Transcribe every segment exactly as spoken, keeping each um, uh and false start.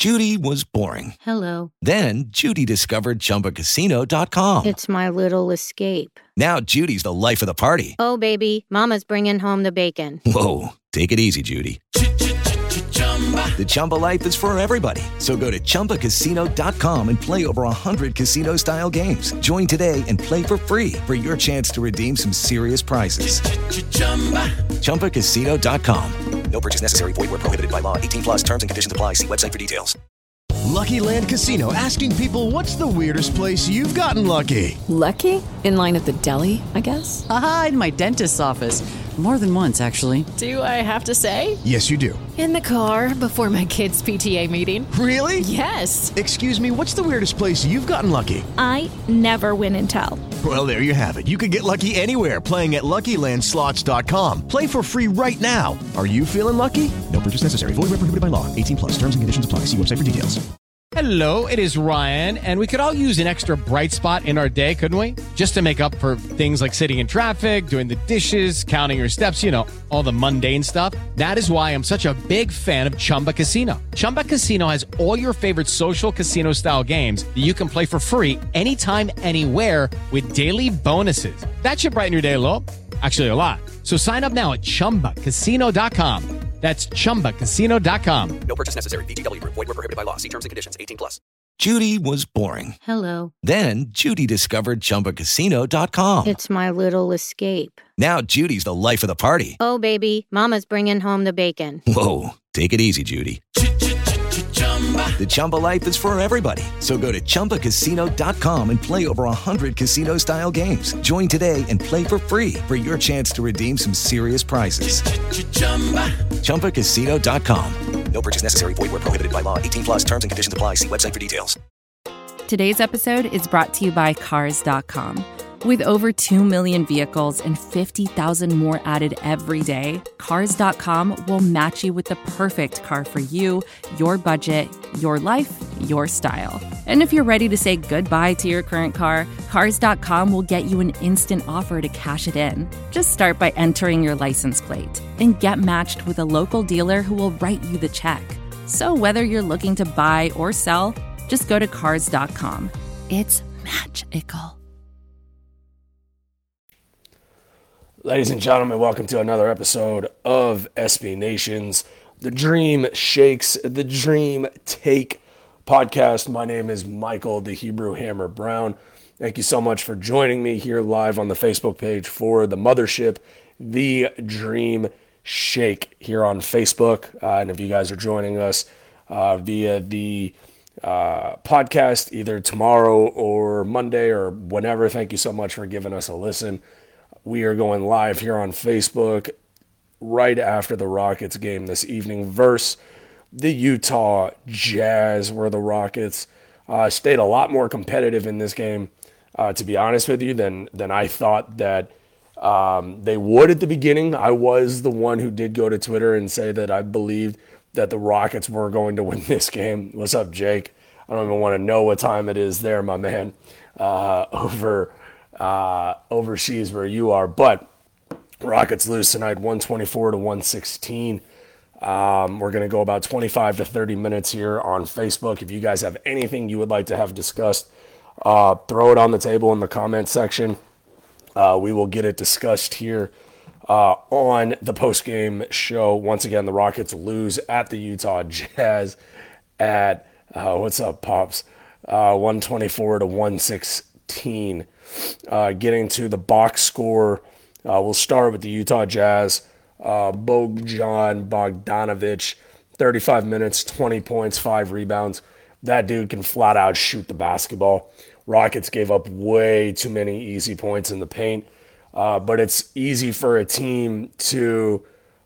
Judy was boring. Hello. Then Judy discovered Chumba Casino dot com. It's my little escape. Now Judy's the life of the party. Oh, baby, mama's bringing home the bacon. Whoa, take it easy, Judy. The Chumba life is for everybody. So go to Chumba Casino dot com and play over one hundred casino-style games. Join today and play for free for your chance to redeem some serious prizes. Chumba Casino dot com. No purchase necessary. Void where prohibited by law. eighteen plus terms and conditions apply. See website for details. Lucky Land Casino, asking people, what's the weirdest place you've gotten lucky? Lucky? In line at the deli, I guess? Aha, in my dentist's office. More than once, actually. Do I have to say? Yes, you do. In the car before my kids' P T A meeting. Really? Yes. Excuse me, what's the weirdest place you've gotten lucky? I never win and tell. Well, there you have it. You can get lucky anywhere, playing at Lucky Land Slots dot com. Play for free right now. Are you feeling lucky? No purchase necessary. Void where prohibited by law. eighteen plus. Terms and conditions apply. See website for details. Hello, it is Ryan, and we could all use an extra bright spot in our day, couldn't we? Just to make up for things like sitting in traffic, doing the dishes, counting your steps, you know, all the mundane stuff. That is why I'm such a big fan of Chumba Casino. Chumba Casino has all your favorite social casino-style games that you can play for free anytime, anywhere with daily bonuses. That should brighten your day a little. Actually, a lot. So sign up now at Chumba Casino dot com. That's Chumba Casino dot com. No purchase necessary. V G W. Void where prohibited by law. See terms and conditions. eighteen plus. Judy was boring. Hello. Then Judy discovered Chumba Casino dot com. It's my little escape. Now Judy's the life of the party. Oh, baby, mama's bringing home the bacon. Whoa, take it easy, Judy. The Chumba life is for everybody. So go to Chumba Casino dot com and play over one hundred casino-style games. Join today and play for free for your chance to redeem some serious prizes. Chumba Casino dot com. No purchase necessary. Void where prohibited by law. eighteen plus terms and conditions apply. See website for details. Today's episode is brought to you by Cars dot com. With over two million vehicles and fifty thousand more added every day, Cars dot com will match you with the perfect car for you, your budget, your life, your style. And if you're ready to say goodbye to your current car, Cars dot com will get you an instant offer to cash it in. Just start by entering your license plate and get matched with a local dealer who will write you the check. So whether you're looking to buy or sell, just go to Cars dot com. It's magical. Ladies and gentlemen, welcome to another episode of S B Nation's The Dream Shakes, The Dream Take podcast. My name is Michael, the Hebrew Hammer Brown. Thank you so much for joining me here live on the Facebook page for the mothership, The Dream Shake, here on Facebook. Uh, and if you guys are joining us uh, via the uh, podcast, either tomorrow or Monday or whenever, thank you so much for giving us a listen. We are going live here on Facebook right after the Rockets game this evening versus the Utah Jazz, where the Rockets uh, stayed a lot more competitive in this game, uh, to be honest with you, than, than I thought that um, they would at the beginning. I was the one who did go to Twitter and say that I believed that the Rockets were going to win this game. What's up, Jake? I don't even want to know what time it is there, my man, uh, over Uh, overseas where you are, but Rockets lose tonight one twenty-four to one sixteen. Um, we're going to go about twenty-five to thirty minutes here on Facebook. If you guys have anything you would like to have discussed, uh, throw it on the table in the comment section. Uh, we will get it discussed here uh, on the post-game show. Once again, the Rockets lose at the Utah Jazz at, uh, what's up, Pops? Uh, one twenty-four to one sixteen. Uh, getting to the box score, uh, we'll start with the Utah Jazz. Uh, Bogdan Bogdanovic, thirty-five minutes, twenty points, five rebounds. That dude can flat out shoot the basketball. Rockets gave up way too many easy points in the paint, uh, but it's easy for a team to,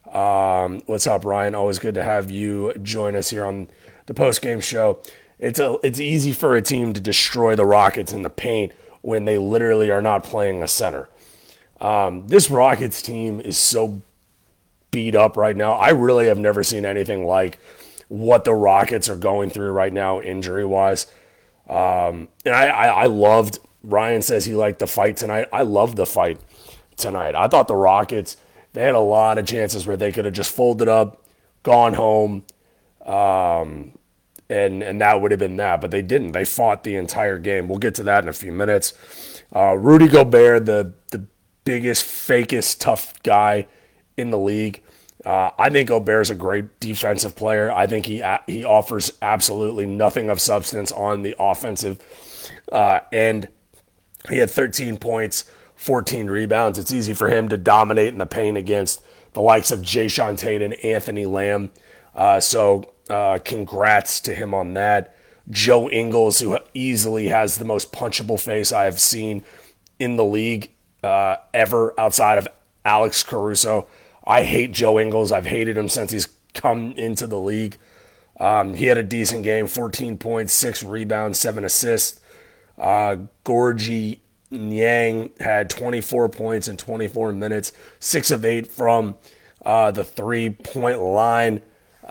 um, what's up, Ryan? Always good to have you join us here on the post-game show. It's a, it's easy for a team to destroy the Rockets in the paint when they literally are not playing a center. Um, this Rockets team is so beat up right now. I really have never seen anything like what the Rockets are going through right now injury-wise. Um, and I, I, I loved, Ryan says he liked the fight tonight. I loved the fight tonight. I thought the Rockets, they had a lot of chances where they could have just folded up, gone home, um, and and that would have been that. But they didn't. They fought the entire game. We'll get to that in a few minutes. Uh, Rudy Gobert, the the biggest, fakest, tough guy in the league. Uh, I think Gobert's a great defensive player. I think he he offers absolutely nothing of substance on the offensive uh, end. He had thirteen points, fourteen rebounds. It's easy for him to dominate in the paint against the likes of Jae'Sean Tate and Anthony Lamb. Uh, so uh, congrats to him on that. Joe Ingles, who easily has the most punchable face I have seen in the league uh, ever outside of Alex Caruso. I hate Joe Ingles. I've hated him since he's come into the league. Um, he had a decent game, fourteen points, six rebounds, seven assists. Uh, Gorgie Niang had twenty-four points in twenty-four minutes, six of eight from uh, the three-point line.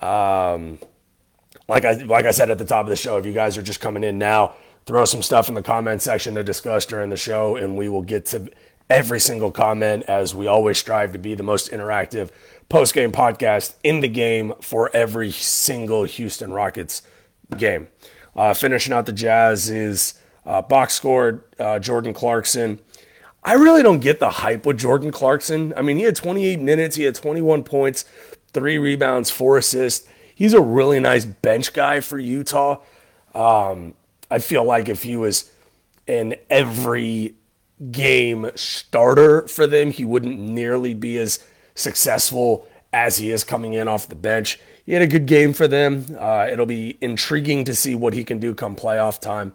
Um, like I like I said at the top of the show, if you guys are just coming in now, throw some stuff in the comment section to discuss during the show, and we will get to every single comment, as we always strive to be the most interactive post-game podcast in the game for every single Houston Rockets game. Uh, finishing out the Jazz is uh, box score, uh, Jordan Clarkson. I really don't get the hype with Jordan Clarkson. I mean, he had twenty-eight minutes, he had twenty-one points, three rebounds, four assists. He's a really nice bench guy for Utah. Um, I feel like if he was in every game starter for them, he wouldn't nearly be as successful as he is coming in off the bench. He had a good game for them. Uh, it'll be intriguing to see what he can do come playoff time.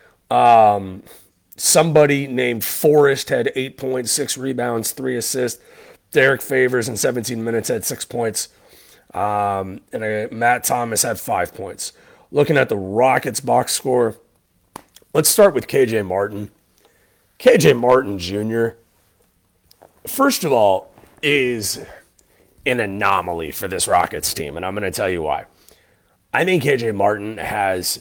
Um, somebody named Forrest had eight points, six rebounds, three assists. Derek Favors in seventeen minutes had six points. Um, and uh, Matt Thomas had five points. Looking at the Rockets box score, let's start with K J Martin. K J Martin Junior, first of all, is an anomaly for this Rockets team, and I'm going to tell you why. I think K J Martin has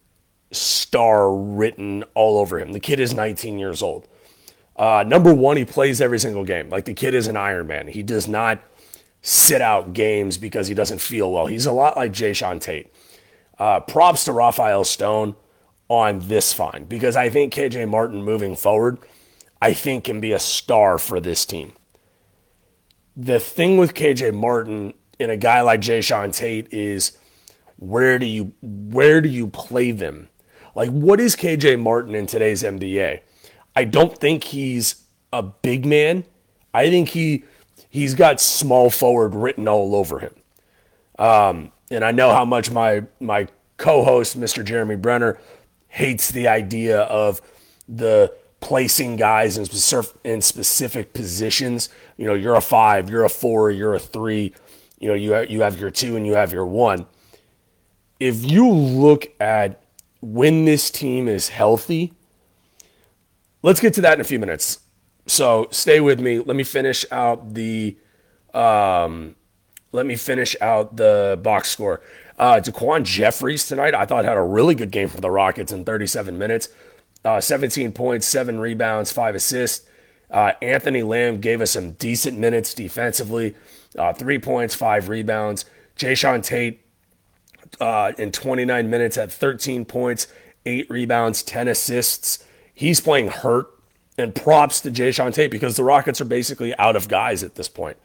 star written all over him. The kid is nineteen years old. Uh, number one, he plays every single game. Like, the kid is an Iron Man. He does not sit out games because he doesn't feel well. He's a lot like Jae'Sean Tate. Uh, props to Raphael Stone on this find, because I think K J Martin moving forward, I think can be a star for this team. The thing with K J Martin and a guy like Jae'Sean Tate is, where do you where do you play them? Like, what is K J Martin in today's N B A? I don't think he's a big man. I think he he's got small forward written all over him. Um, and I know how much my my co-host, Mister Jeremy Brenner, hates the idea of the placing guys in specific, in specific positions. You know, you're a five, you're a four, you're a three. You know, you have, you have your two and you have your one. If you look at when this team is healthy, let's get to that in a few minutes. So stay with me. Let me finish out the um, let me finish out the box score. Uh, Daquan Jeffries tonight, I thought, had a really good game for the Rockets in thirty-seven minutes. Uh, seventeen points, seven rebounds, five assists. Uh, Anthony Lamb gave us some decent minutes defensively. Uh, three points, five rebounds. Jae'Sean Tate uh, in twenty-nine minutes had thirteen points, eight rebounds, ten assists. He's playing hurt, and props to Jae'Sean Tate, because the Rockets are basically out of guys at this point.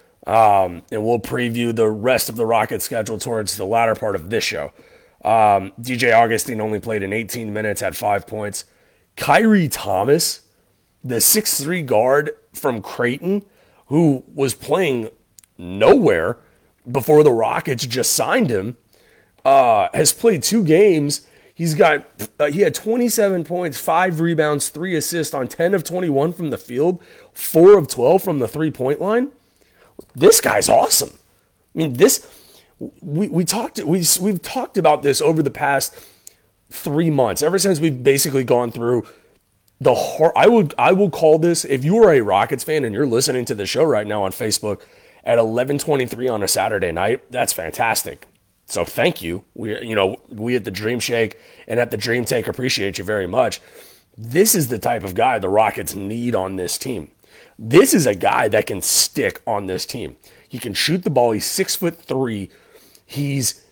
Um, and we'll preview the rest of the Rockets schedule towards the latter part of this show. Um, D J Augustine only played in eighteen minutes, had five points. Kyrie Thomas, the six three guard from Creighton, who was playing nowhere before the Rockets just signed him, uh, has played two games. He's got uh, he had twenty-seven points, five rebounds, three assists on ten of twenty-one from the field, four of twelve from the three-point line. This guy's awesome. I mean, this we we talked we we've talked about this over the past three months. Ever since we've basically gone through the hard, I would I will call this, if you are a Rockets fan and you're listening to the show right now on Facebook at eleven twenty-three on a Saturday night, that's fantastic. So thank you. We you know we at the Dream Shake and at the Dream Take appreciate you very much. This is the type of guy the Rockets need on this team. This is a guy that can stick on this team. He can shoot the ball. He's six foot three. He's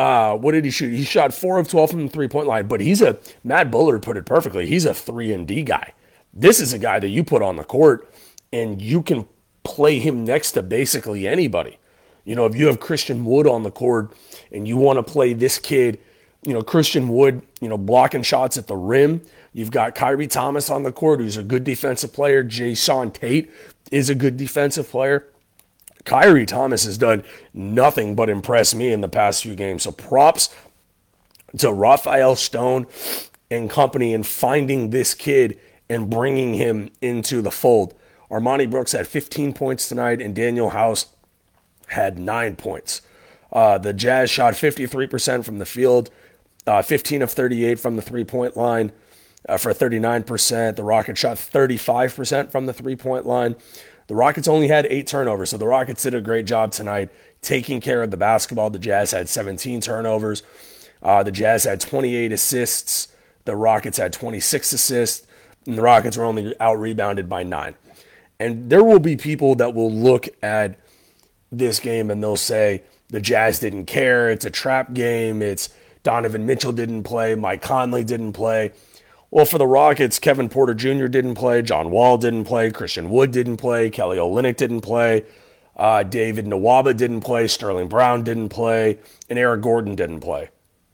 Uh, what did he shoot? He shot four of twelve from the three-point line, but he's a, Matt Bullard put it perfectly, he's a three and D guy. This is a guy that you put on the court, and you can play him next to basically anybody. You know, if you have Christian Wood on the court, and you want to play this kid, you know, Christian Wood, you know, blocking shots at the rim. You've got Kyrie Thomas on the court, who's a good defensive player. Jae'Sean Tate is a good defensive player. Kyrie Thomas has done nothing but impress me in the past few games. So props to Raphael Stone and company in finding this kid and bringing him into the fold. Armani Brooks had fifteen points tonight, and Daniel House had nine points. Uh, the Jazz shot fifty-three percent from the field, uh, fifteen of thirty-eight from the three-point line uh, for thirty-nine percent. The Rockets shot thirty-five percent from the three-point line. The Rockets only had eight turnovers, so the Rockets did a great job tonight taking care of the basketball. The Jazz had seventeen turnovers. Uh, the Jazz had twenty-eight assists. The Rockets had twenty-six assists, and the Rockets were only out-rebounded by nine. And there will be people that will look at this game and they'll say, the Jazz didn't care, it's a trap game, it's Donovan Mitchell didn't play, Mike Conley didn't play. Well, for the Rockets, Kevin Porter Junior didn't play, John Wall didn't play, Christian Wood didn't play, Kelly Olynyk didn't play, uh, David Nwaba didn't play, Sterling Brown didn't play, and Eric Gordon didn't play.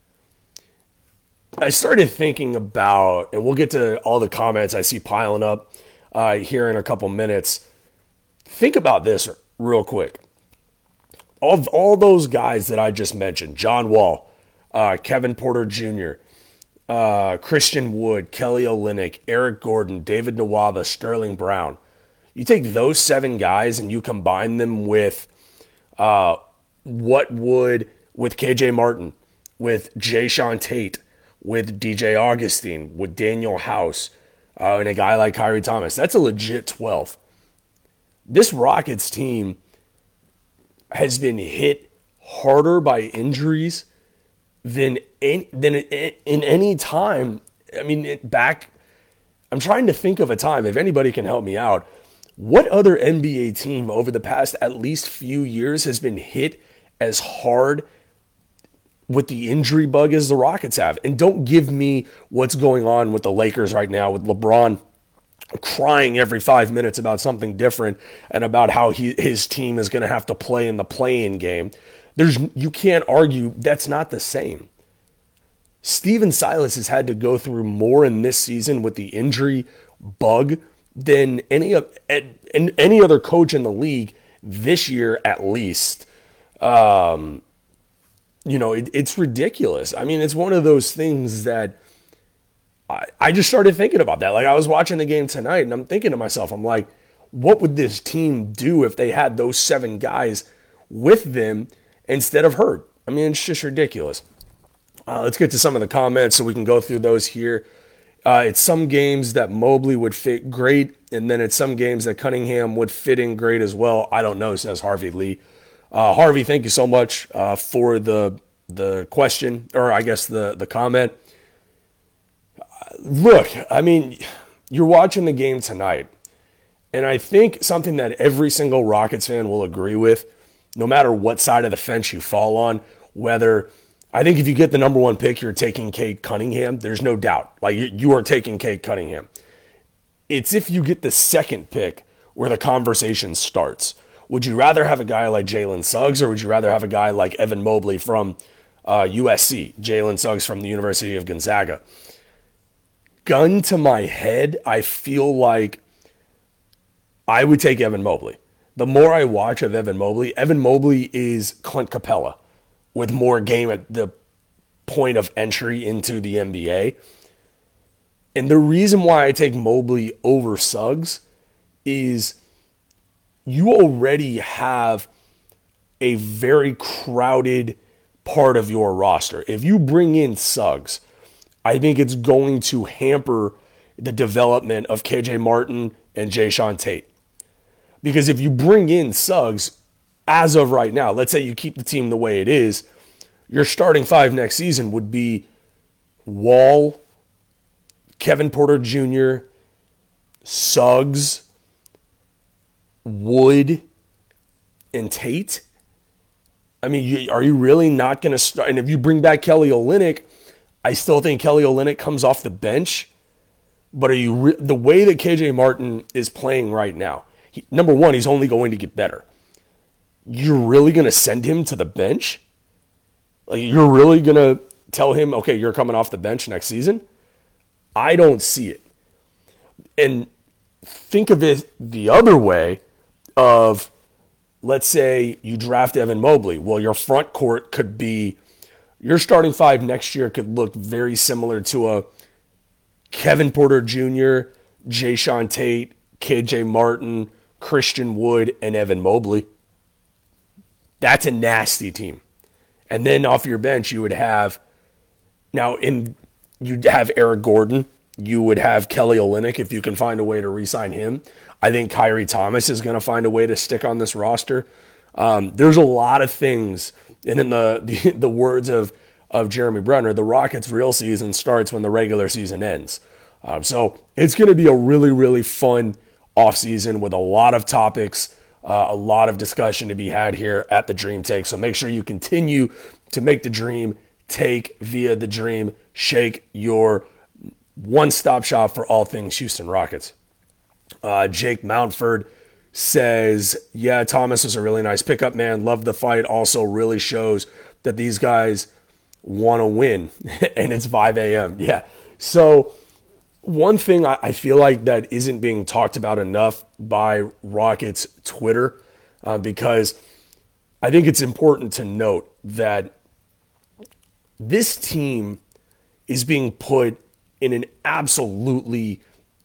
I started thinking about, and we'll get to all the comments I see piling up uh, here in a couple minutes. Think about this real quick. Of all those guys that I just mentioned, John Wall, uh, Kevin Porter Junior, Uh, Christian Wood, Kelly Olynyk, Eric Gordon, David Nwaba, Sterling Brown. You take those seven guys and you combine them with uh, what would, with K J Martin, with Jae'Sean Tate, with D J Augustine, with Daniel House, uh, and a guy like Kyrie Thomas. That's a legit twelve. This Rockets team has been hit harder by injuries than in, than in any time. I mean, it back, I'm trying to think of a time, if anybody can help me out, what other N B A team over the past at least few years has been hit as hard with the injury bug as the Rockets have? And don't give me what's going on with the Lakers right now with LeBron crying every five minutes about something different and about how he, his team is going to have to play in the play-in game. There's, you can't argue that's not the same. Steven Silas has had to go through more in this season with the injury bug than any of and any other coach in the league this year, at least. Um, you know, it, it's ridiculous. I mean, it's one of those things that I, I just started thinking about that. Like, I was watching the game tonight, and I'm thinking to myself, I'm like, what would this team do if they had those seven guys with them instead of hurt? I mean, it's just ridiculous. Uh, let's get to some of the comments so we can go through those here. Uh, it's some games that Mobley would fit great, and then it's some games that Cunningham would fit in great as well. I don't know, says Harvey Lee. Uh, Harvey, thank you so much uh, for the the question, or I guess the, the comment. Uh, look, I mean, you're watching the game tonight, and I think something that every single Rockets fan will agree with, no matter what side of the fence you fall on, whether, I think if you get the number one pick, you're taking Cade Cunningham. There's no doubt. Like, you, you are taking Cade Cunningham. It's if you get the second pick where the conversation starts. Would you rather have a guy like Jalen Suggs, or would you rather have a guy like Evan Mobley from uh, U S C, Jalen Suggs from the University of Gonzaga? Gun to my head, I feel like I would take Evan Mobley. The more I watch of Evan Mobley, Evan Mobley is Clint Capella with more game at the point of entry into the N B A. And the reason why I take Mobley over Suggs is you already have a very crowded part of your roster. If you bring in Suggs, I think it's going to hamper the development of K J Martin and Jae'Sean Tate. Because if you bring in Suggs, as of right now, let's say you keep the team the way it is, your starting five next season would be Wall, Kevin Porter Junior, Suggs, Wood, and Tate. I mean, you, are you really not going to start? And if you bring back Kelly Olynyk, I still think Kelly Olynyk comes off the bench. But are you re- the way that K J Martin is playing right now? He, number one, he's only going to get better. You're really going to send him to the bench? Like, you're really going to tell him, okay, you're coming off the bench next season? I don't see it. And think of it the other way of, let's say you draft Evan Mobley. Well, your front court could be, your starting five next year could look very similar to a Kevin Porter Junior, Jayshawn Tate, K J Martin, Christian Wood, and Evan Mobley. That's a nasty team. And then off your bench, you would have, now in you'd have Eric Gordon. You would have Kelly Olynyk if you can find a way to re-sign him. I think Kyrie Thomas is going to find a way to stick on this roster. Um, there's a lot of things. And in the, the, the words of, of Jeremy Brunner, the Rockets' real season starts when the regular season ends. Um, so it's going to be a really, really fun offseason with a lot of topics, uh, a lot of discussion to be had here at the Dream Take. So make sure you continue to make the Dream Take via the Dream Shake, your one-stop shop for all things Houston Rockets. Uh, Jake Mountford says, yeah, Thomas was a really nice pickup, man. Love the fight. Also really shows that these guys want to win. And it's five a.m. Yeah. So one thing I, I feel like that isn't being talked about enough by Rockets Twitter, uh, because I think it's important to note that this team is being put in an absolutely,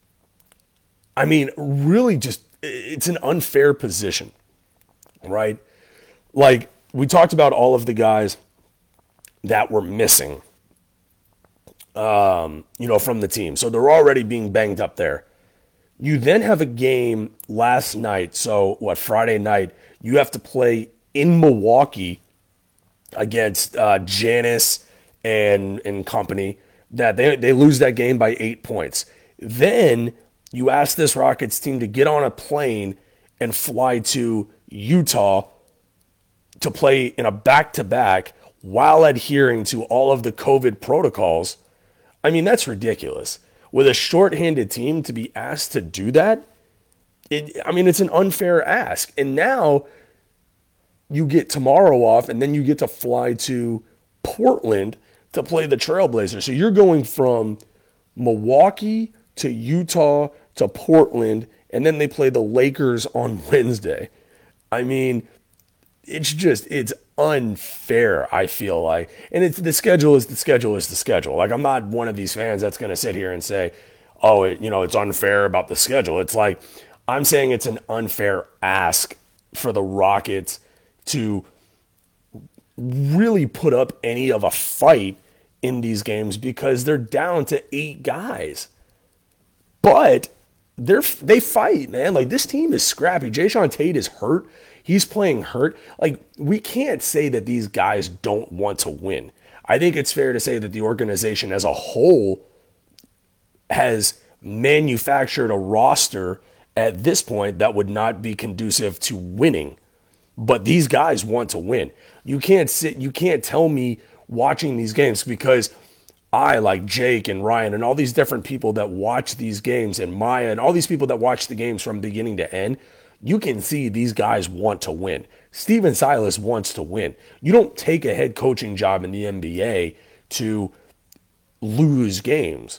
I mean, really just, it's an unfair position, right? Like, we talked about all of the guys that were missing, um, you know, from the team. So they're already being banged up there. You then have a game last night, so what, Friday night, you have to play in Milwaukee against uh, Giannis and, and company, that they, they lose that game by eight points. Then you ask this Rockets team to get on a plane and fly to Utah to play in a back-to-back while adhering to all of the COVID protocols. I mean, that's ridiculous. With a shorthanded team to be asked to do that, it, I mean, it's an unfair ask. And now you get tomorrow off, and then you get to fly to Portland to play the Trailblazers. So you're going from Milwaukee to Utah to Portland, and then they play the Lakers on Wednesday. I mean, it's just, it's unfair, I feel like. And it's, the schedule is the schedule is the schedule. Like, I'm not one of these fans that's going to sit here and say, oh, it, you know, it's unfair about the schedule. It's like, I'm saying it's an unfair ask for the Rockets to really put up any of a fight in these games because they're down to eight guys. But they're they fight, man. Like, this team is scrappy. Jayshawn Tate is hurt. He's playing hurt. Like, we can't say that these guys don't want to win. I think it's fair to say that the organization as a whole has manufactured a roster at this point that would not be conducive to winning. But these guys want to win. You can't sit, you can't tell me watching these games, because I, like Jake and Ryan and all these different people that watch these games, and Maya and all these people that watch the games from beginning to end, you can see these guys want to win. Steven Silas wants to win. You don't take a head coaching job in the N B A to lose games.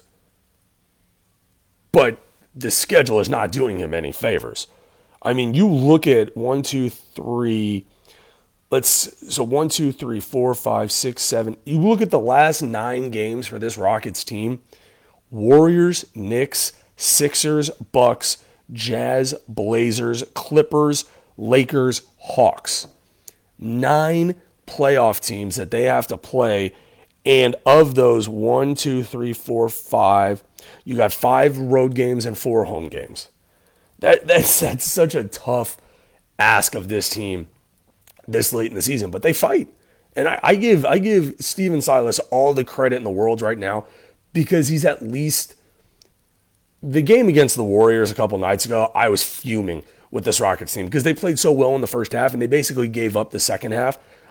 But the schedule is not doing him any favors. I mean, you look at one, two, three, let's, so one, two, three, four, five, six, seven. You look at the last nine games for this Rockets team: Warriors, Knicks, Sixers, Bucks, Jazz, Blazers, Clippers, Lakers, Hawks. Nine playoff teams that they have to play. And of those, one, two, three, four, five, you got five road games and four home games. That that's, that's such a tough ask of this team this late in the season, but they fight. And I, I give I give Steven Silas all the credit in the world right now, because he's at least, the game against the Warriors a couple nights ago, I was fuming with this Rockets team because they played so well in the first half and they basically gave up the second half.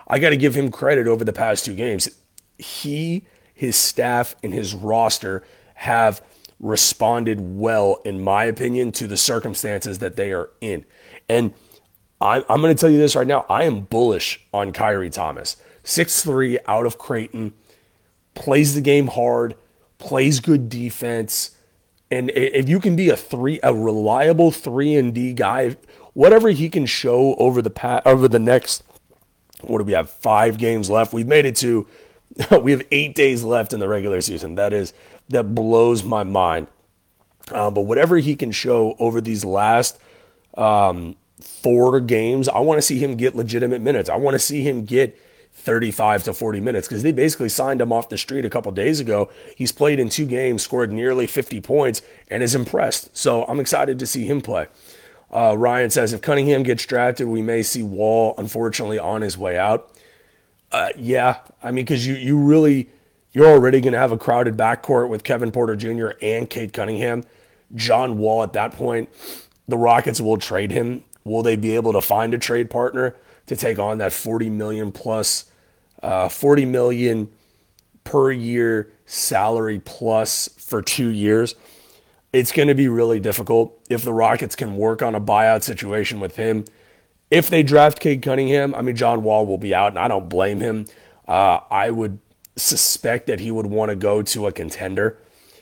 I got to give him credit over the past two games. He, his staff, and his roster have responded well, in my opinion, to the circumstances that they are in. And I, I'm going to tell you this right now. I am bullish on Kyrie Thomas. six three out of Creighton, plays the game hard, plays good defense. And if you can be a three, a reliable three and D guy, whatever he can show over the past, over the next, what do we have? Five games left. We've made it to, we have eight days left in the regular season. That is, that blows my mind. Uh, but whatever he can show over these last um, four games, I want to see him get legitimate minutes. I want to see him get thirty-five to forty minutes, because they basically signed him off the street a couple days ago. He's played in two games, scored nearly fifty points, and is impressed. So I'm excited to see him play. Uh, Ryan says, if Cunningham gets drafted, we may see Wall, unfortunately, on his way out. Uh, yeah, I mean, because you you really, you're already going to have a crowded backcourt with Kevin Porter Junior and Cade Cunningham. John Wall, at that point, the Rockets will trade him. Will they be able to find a trade partner to take on that forty million plus, uh, forty million per year salary plus for two years? It's going to be really difficult if the Rockets can work on a buyout situation with him. If they draft Cade Cunningham, I mean, John Wall will be out, and I don't blame him. Uh, I would suspect that he would want to go to a contender.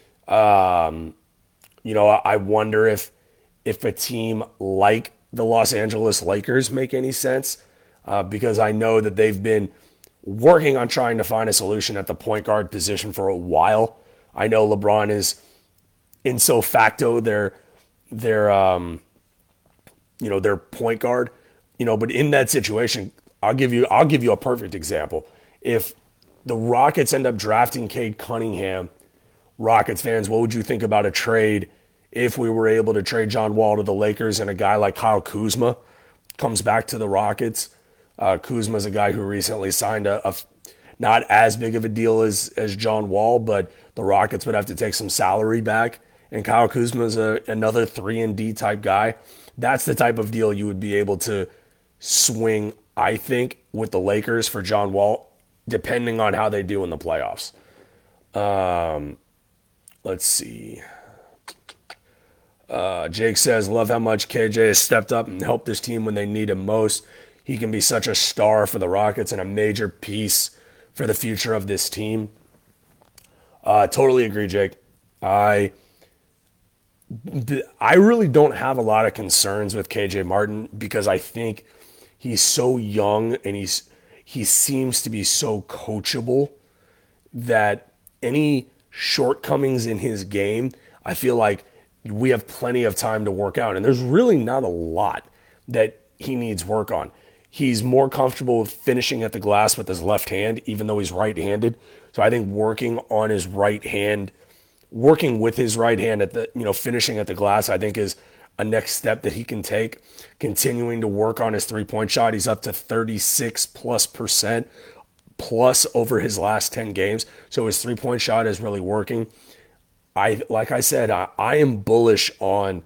Um, you know, I wonder if if a team like the Los Angeles Lakers make any sense, uh, because I know that they've been working on trying to find a solution at the point guard position for a while. I know LeBron is in so facto their their um, you know their point guard, you know, but in that situation, I'll give you I'll give you a perfect example. If the Rockets end up drafting Cade Cunningham, Rockets fans, what would you think about a trade if we were able to trade John Wall to the Lakers and a guy like Kyle Kuzma comes back to the Rockets? Uh, Kuzma's a guy who recently signed a, a not as big of a deal as, as John Wall, but the Rockets would have to take some salary back. And Kyle Kuzma's a, another three and D type guy. That's the type of deal you would be able to swing, I think, with the Lakers for John Wall, depending on how they do in the playoffs. Um, let's see. Uh, Jake says, love how much K J has stepped up and helped this team when they need him most. He can be such a star for the Rockets and a major piece for the future of this team. Uh, totally agree, Jake. I I really don't have a lot of concerns with K J Martin because I think he's so young and he's he seems to be so coachable that any shortcomings in his game, I feel like we have plenty of time to work out. And there's really not a lot that he needs work on. He's more comfortable with finishing at the glass with his left hand, even though he's right-handed. So I think working on his right hand, working with his right hand at the, you know, finishing at the glass, I think is a next step that he can take. Continuing to work on his three-point shot. He's up to thirty-six plus percent plus over his last ten games. So his three-point shot is really working. I, like I said, I, I am bullish on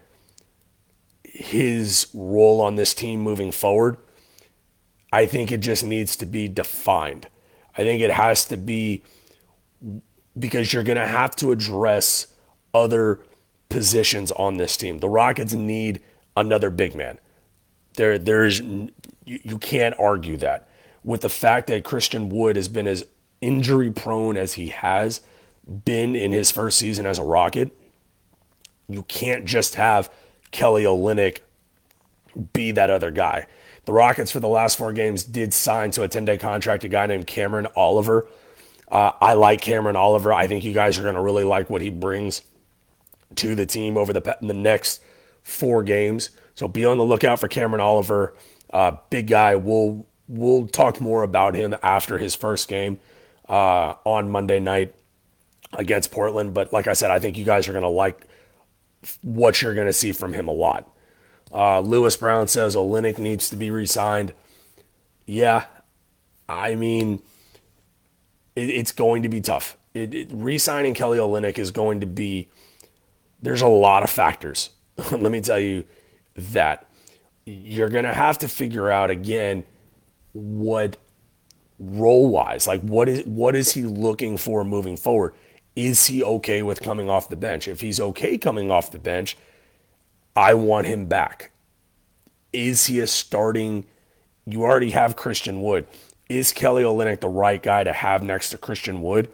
his role on this team moving forward. I think it just needs to be defined. I think it has to be, because you're going to have to address other positions on this team. The Rockets need another big man. There, there's you, you can't argue that. With the fact that Christian Wood has been as injury prone as he has been in his first season as a Rocket, you can't just have Kelly Olynyk be that other guy. The Rockets for the last four games did sign to a ten-day contract a guy named Cameron Oliver. Uh, I like Cameron Oliver. I think you guys are going to really like what he brings to the team over the, the next four games. So be on the lookout for Cameron Oliver. Uh, big guy. We'll, we'll talk more about him after his first game uh, on Monday night against Portland. But like I said, I think you guys are going to like what you're going to see from him a lot. Uh, Lewis Brown says Olynyk needs to be re-signed. Yeah, I mean, it, it's going to be tough. It, it, re-signing Kelly Olynyk is going to be, there's a lot of factors. Let me tell you that. You're going to have to figure out, again, what role-wise. Like, what is what is he looking for moving forward? Is he okay with coming off the bench? If he's okay coming off the bench, I want him back. Is he a starting? You already have Christian Wood. Is Kelly Olynyk the right guy to have next to Christian Wood?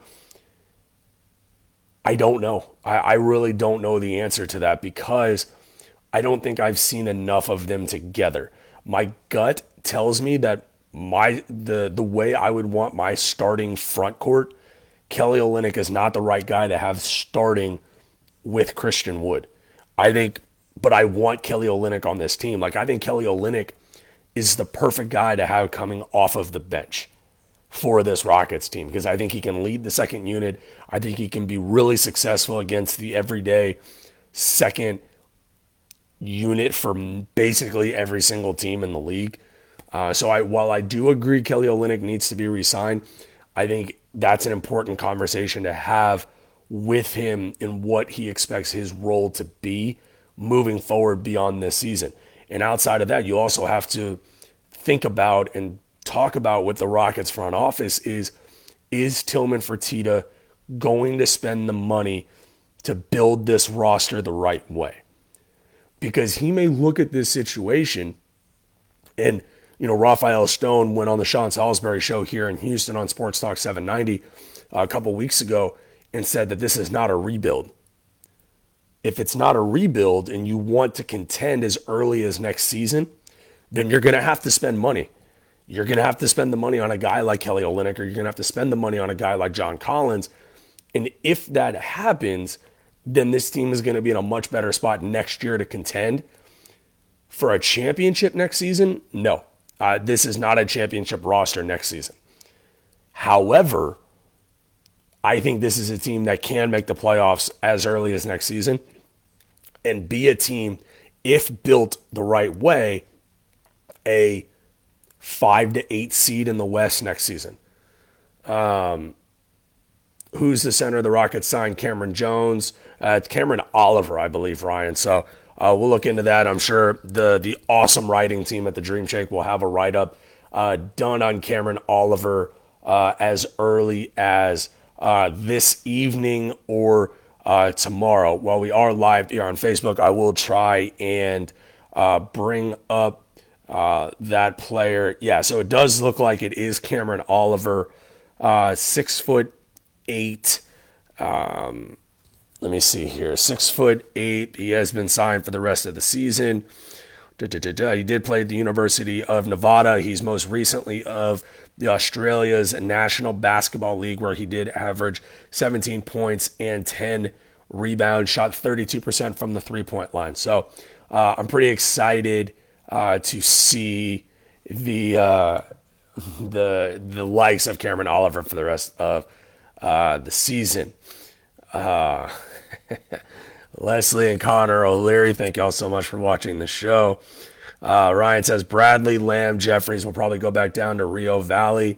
I don't know. I, I really don't know the answer to that because I don't think I've seen enough of them together. My gut tells me that my the the way I would want my starting front court, Kelly Olynyk is not the right guy to have starting with Christian Wood. I think, but I want Kelly Olynyk on this team. Like, I think Kelly Olynyk is the perfect guy to have coming off of the bench for this Rockets team because I think he can lead the second unit. I think he can be really successful against the everyday second unit for basically every single team in the league. Uh, so I, while I do agree Kelly Olynyk needs to be re-signed, I think that's an important conversation to have with him in what he expects his role to be moving forward beyond this season. And outside of that, you also have to think about and talk about with the Rockets front office is, is Tillman Fertitta going to spend the money to build this roster the right way? Because he may look at this situation and, you know, Raphael Stone went on the Sean Salisbury show here in Houston on Sports Talk seven ninety a couple weeks ago and said that this is not a rebuild. If it's not a rebuild and you want to contend as early as next season, then you're going to have to spend money. You're going to have to spend the money on a guy like Kelly Olynyk, or you're going to have to spend the money on a guy like John Collins. And if that happens, then this team is going to be in a much better spot next year to contend. For a championship next season, no. Uh, this is not a championship roster next season. However, I think this is a team that can make the playoffs as early as next season and be a team, if built the right way, a five to eight seed in the West next season. Um, who's the center of the Rockets signed? Cameron Jones. Uh, it's Cameron Oliver, I believe, Ryan. So uh, we'll look into that. I'm sure the the awesome writing team at the Dream Shake will have a write-up uh, done on Cameron Oliver uh, as early as uh, this evening or uh, tomorrow. While we are live here on Facebook, I will try and uh, bring up uh, that player. Yeah, so it does look like it is Cameron Oliver, uh, six foot eight. Um, let me see here. Six foot eight. He has been signed for the rest of the season. Da, da, da, da. He did play at the University of Nevada. He's most recently of the Australia's National Basketball League, where he did average seventeen points and ten rebounds, shot thirty-two percent from the three-point line. So uh, I'm pretty excited uh, to see the uh, the the likes of Cameron Oliver for the rest of uh, the season. Uh, Leslie and Connor O'Leary, thank y'all so much for watching the show. Uh, Ryan says Bradley, Lamb, Jeffries will probably go back down to Rio Valley.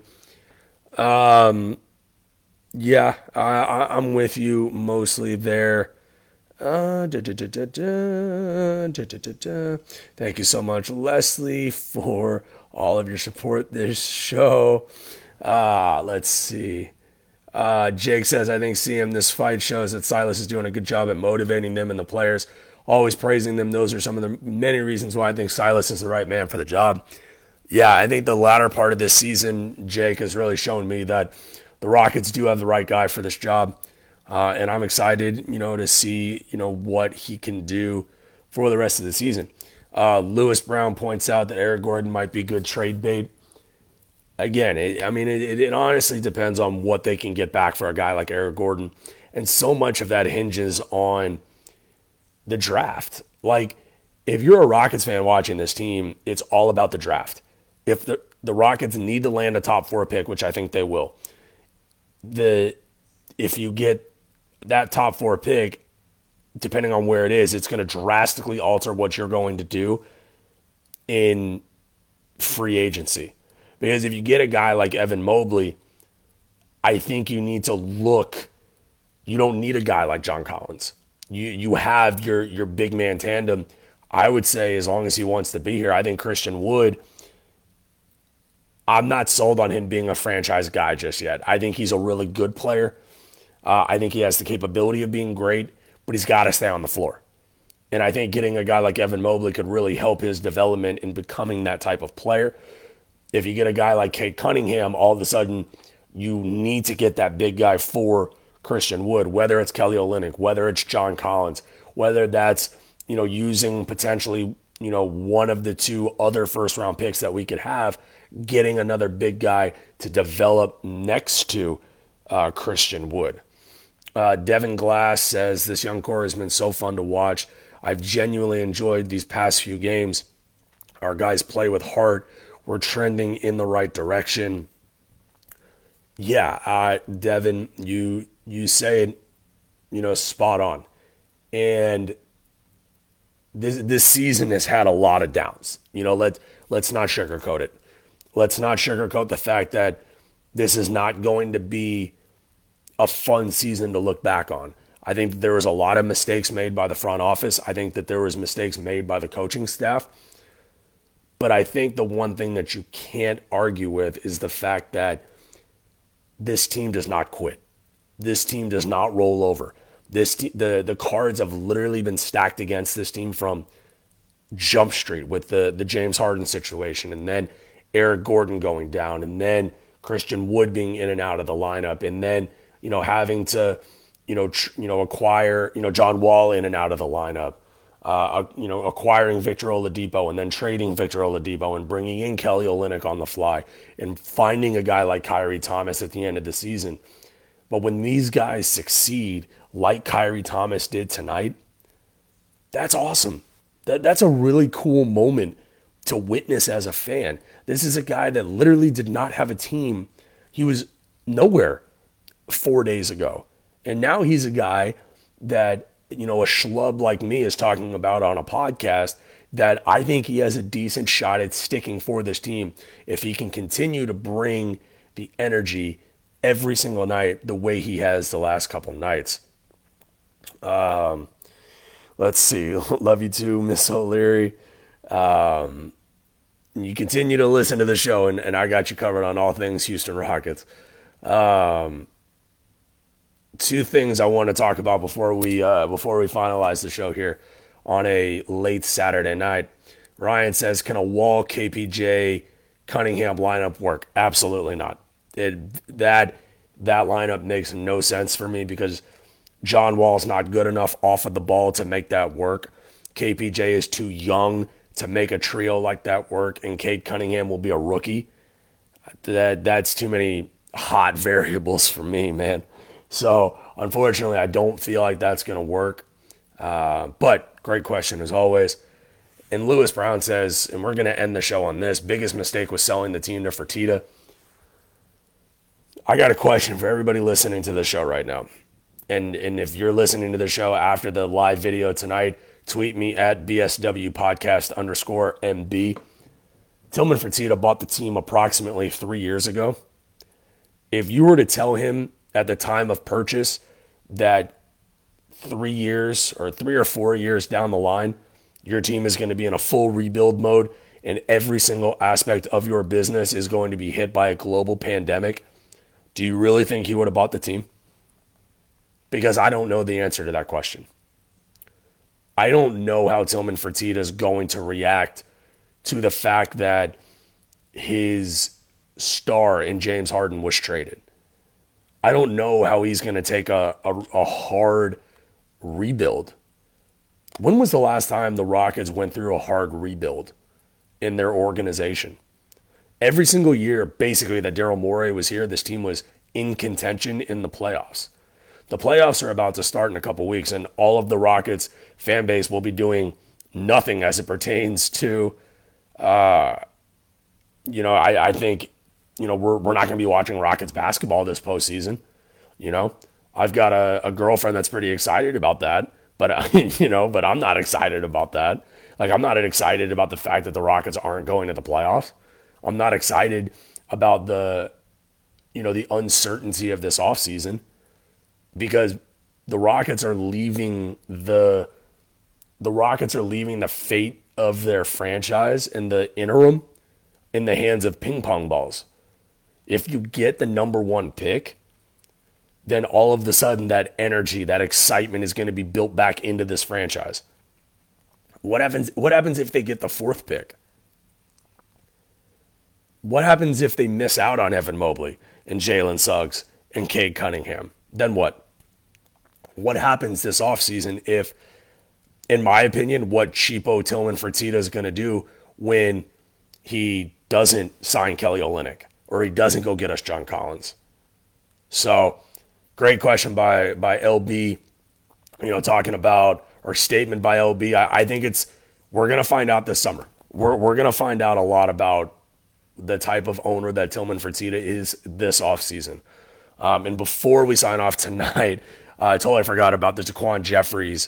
Um, yeah, I, I, I'm with you mostly there. Uh, da, da, da, da, da, da, da, da, da. Thank you so much, Leslie, for all of your support this show. Uh, let's see. Uh, Jake says, I think seeing this fight shows that Silas is doing a good job at motivating them and the players, always praising them. Those are some of the many reasons why I think Silas is the right man for the job. Yeah, I think the latter part of this season, Jake, has really shown me that the Rockets do have the right guy for this job. Uh, and I'm excited, you know, to see, you know, what he can do for the rest of the season. Uh, Lewis Brown points out that Eric Gordon might be good trade bait. Again, it, I mean, it, it honestly depends on what they can get back for a guy like Eric Gordon. And so much of that hinges on the draft. Like, if you're a Rockets fan watching this team, it's all about the draft. If the, the Rockets need to land a top four pick, which I think they will, the if you get that top four pick, depending on where it is, it's going to drastically alter what you're going to do in free agency. Because if you get a guy like Evan Mobley, I think you need to look, you don't need a guy like John Collins. You you have your your big man tandem. I would say as long as he wants to be here, I think Christian Wood I'm not sold on him being a franchise guy just yet. I think he's a really good player. Uh, I think he has the capability of being great, but he's got to stay on the floor. And I think getting a guy like Evan Mobley could really help his development in becoming that type of player. If you get a guy like Cade Cunningham, all of a sudden you need to get that big guy for Christian Wood, whether it's Kelly Olynyk, whether it's John Collins, whether that's, you know, using potentially, you know, one of the two other first round picks that we could have, getting another big guy to develop next to uh, Christian Wood. Uh, Devin Glass says, this young core has been so fun to watch. I've genuinely enjoyed these past few games. Our guys play with heart. We're trending in the right direction. Yeah, uh, Devin, you you say it, you know, spot on. And this this season has had a lot of downs. You know, let let's not sugarcoat it. Let's not sugarcoat the fact that this is not going to be a fun season to look back on. I think that there was a lot of mistakes made by the front office. I think that there was mistakes made by the coaching staff. But I think the one thing that you can't argue with is the fact that this team does not quit. This team does not roll over. This te- the the cards have literally been stacked against this team from Jump Street with the the James Harden situation, and then Eric Gordon going down, and then Christian Wood being in and out of the lineup, and then, you know, having to, you know, tr- you know, acquire, you know, John Wall in and out of the lineup, uh, you know, acquiring Victor Oladipo and then trading Victor Oladipo and bringing in Kelly Olynyk on the fly and finding a guy like Kyrie Thomas at the end of the season. But when these guys succeed, like Kyrie Thomas did tonight, that's awesome. That that's a really cool moment to witness as a fan. This is a guy that literally did not have a team. He was nowhere four days ago. And now he's a guy that, you know, a schlub like me is talking about on a podcast, that I think he has a decent shot at sticking for this team if he can continue to bring the energy every single night the way he has the last couple nights. Um, let's see. Love you too, Miss O'Leary. Um, you continue to listen to the show, and, and I got you covered on all things Houston Rockets. Um, two things I want to talk about before we uh, before we finalize the show here on a late Saturday night. Ryan says, can a Wall, K P J, Cunningham lineup work? Absolutely not. It, that that lineup makes no sense for me because John Wall's not good enough off of the ball to make that work. K P J is too young to make a trio like that work, and Cade Cunningham will be a rookie. That that's too many hot variables for me, man. So unfortunately, I don't feel like that's going to work. Uh, but great question as always. And Lewis Brown says, and we're going to end the show on this, biggest mistake was selling the team to Fertitta. I got a question for everybody listening to the show right now. And and if you're listening to the show after the live video tonight, tweet me at B S W podcast underscore M B. Tillman Fertitta bought the team approximately three years ago. If you were to tell him at the time of purchase that three years or three or four years down the line, your team is going to be in a full rebuild mode and every single aspect of your business is going to be hit by a global pandemic, do you really think he would have bought the team? Because I don't know the answer to that question. I don't know how Tillman Fertitta is going to react to the fact that his star in James Harden was traded. I don't know how he's going to take a, a, a hard rebuild. When was the last time the Rockets went through a hard rebuild in their organization? Every single year, basically, that Daryl Morey was here, this team was in contention in the playoffs. The playoffs are about to start in a couple weeks, and all of the Rockets fan base will be doing nothing as it pertains to, uh, you know, I, I think, you know, we're we're not going to be watching Rockets basketball this postseason. You know, I've got a, a girlfriend that's pretty excited about that, but uh, you know, but I'm not excited about that. Like, I'm not excited about the fact that the Rockets aren't going to the playoffs. I'm not excited about the, you know, the uncertainty of this offseason. Because the Rockets are leaving the the Rockets are leaving the fate of their franchise in the interim in the hands of ping pong balls. If you get the number one pick, then all of a sudden that energy, that excitement is going to be built back into this franchise. What happens, what happens if they get the fourth pick? What happens if they miss out on Evan Mobley and Jalen Suggs and Cade Cunningham? Then what? What happens this offseason if, in my opinion, what cheapo Tillman Fertitta is going to do when he doesn't sign Kelly Olynyk or he doesn't go get us John Collins? So, great question by by L B, you know, talking about, or statement by L B. I, I think it's, we're going to find out this summer. We're, we're going to find out a lot about the type of owner that Tillman Fertitta is this offseason. Um, and before we sign off tonight, uh, I totally forgot about the Daquan Jeffries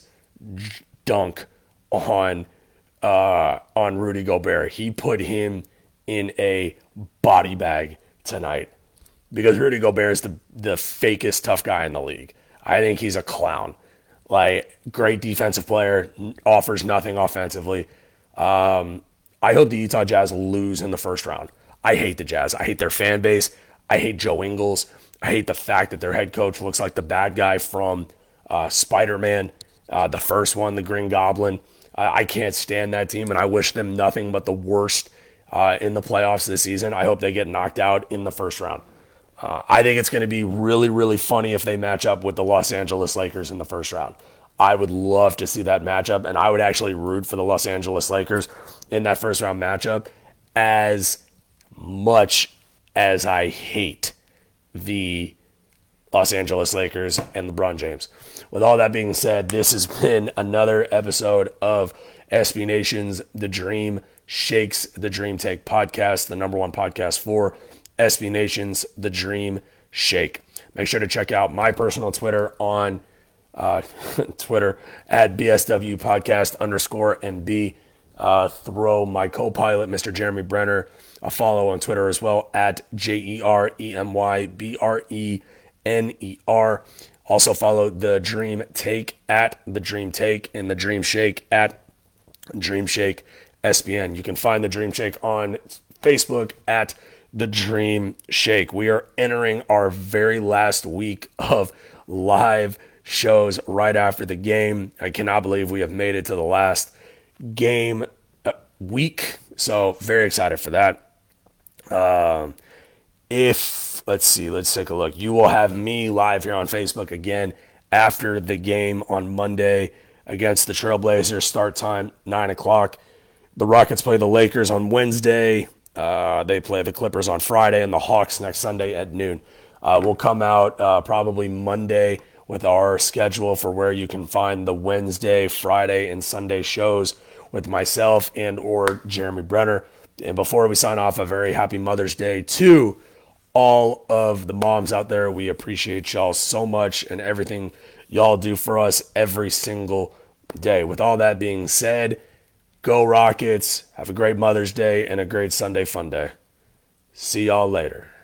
dunk on uh, on Rudy Gobert. He put him in a body bag tonight because Rudy Gobert is the, the fakest tough guy in the league. I think he's a clown. Like, great defensive player, offers nothing offensively. Um, I hope the Utah Jazz lose in the first round. I hate the Jazz. I hate their fan base. I hate Joe Ingles. I hate the fact that their head coach looks like the bad guy from uh, Spider-Man, uh, the first one, the Green Goblin. Uh, I can't stand that team, and I wish them nothing but the worst uh, in the playoffs this season. I hope they get knocked out in the first round. Uh, I think it's going to be really, really funny if they match up with the Los Angeles Lakers in the first round. I would love to see that matchup, and I would actually root for the Los Angeles Lakers in that first round matchup as much as I hate the Los Angeles Lakers and LeBron James. With all that being said, this has been another episode of S B Nation's The Dream Shakes the Dream Take podcast, the number one podcast for S B Nation's The Dream Shake. Make sure to check out my personal Twitter on uh, Twitter at B S W podcast underscore and B. Uh, throw my co-pilot, Mister Jeremy Brenner, a follow on Twitter as well at J E R E M Y B R E N E R. Also follow The Dream Take at The Dream Take and The Dream Shake at Dream Shake S B N. You can find The Dream Shake on Facebook at The Dream Shake. We are entering our very last week of live shows right after the game. I cannot believe we have made it to the last game week. So very excited for that. Um, if, let's see, let's take a look. You will have me live here on Facebook again after the game on Monday against the Trailblazers. Start time, nine o'clock. The Rockets play the Lakers on Wednesday. Uh, they play the Clippers on Friday and the Hawks next Sunday at noon. Uh, we'll come out uh, probably Monday with our schedule for where you can find the Wednesday, Friday, and Sunday shows with myself and or Jeremy Brenner. And before we sign off, a very happy Mother's Day to all of the moms out there. We appreciate y'all so much and everything y'all do for us every single day. With all that being said, go Rockets. Have a great Mother's Day and a great Sunday fun day. See y'all later.